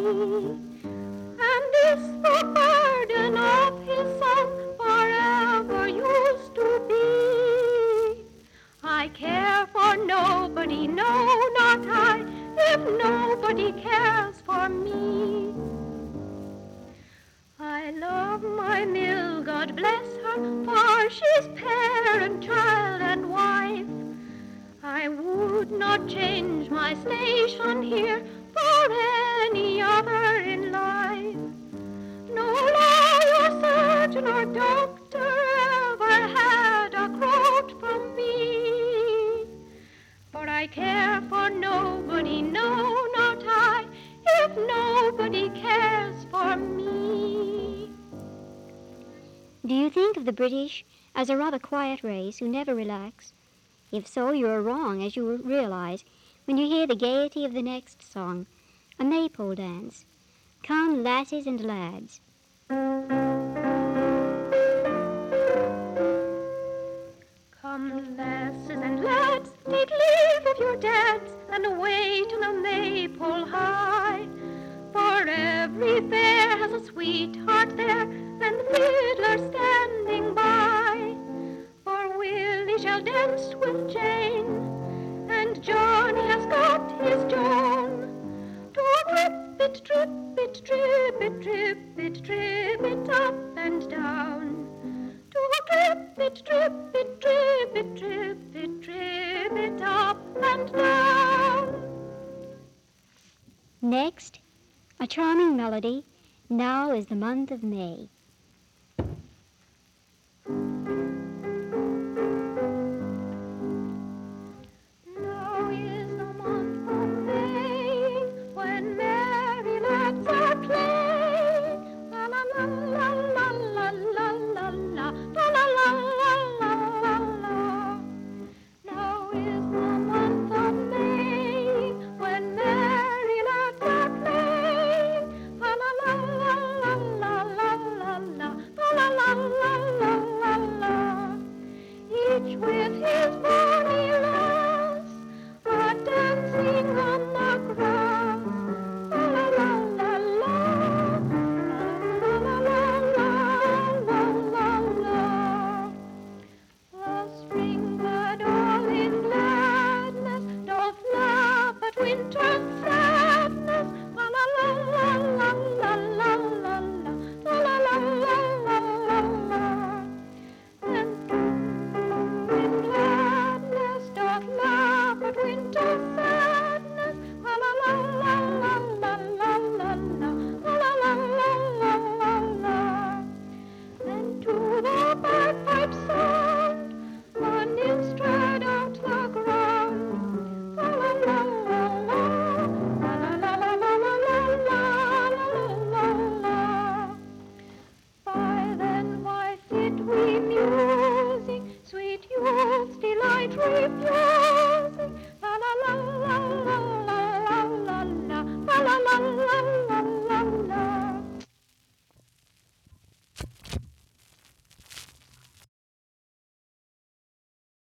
And this the burden of his song forever used to be. I care for nobody, no, not I, if nobody cares for me. I love my mill, God bless her, for she's parent, child, and wife. I would not change my station here for any other in life. No lawyer, surgeon, or doctor ever had a groat from me. For I care for nobody, no, not I, if nobody cares for me. Do you think of the British as a rather quiet race who never relax? If so, you are wrong, as you will realize when you hear the gaiety of the next song, a maypole dance. Come, lasses and lads. Come, lasses and lads, take leave of your dads, and away to the maypole high. For every fair has a sweetheart there, and the fiddler standing by. For Willie shall dance with Jane, and Johnny has got his Joan. To trip it, trip it, trip it, trip it, trip it up and down. To trip it, trip it, trip it, trip it, trip it up and down. Next, a charming melody, Now is the Month of May. Now is the month of May, when merry lads are playing. La la la la la la la la la, la la la la la la. Now is the month of May, when merry lads are playing. La la la la la la la la la, la la la la la la. Each with his bonny lass, dancing on the grass. La la la la la, la la la la la la la. The spring bird all in gladness doth laugh at winter's sadness.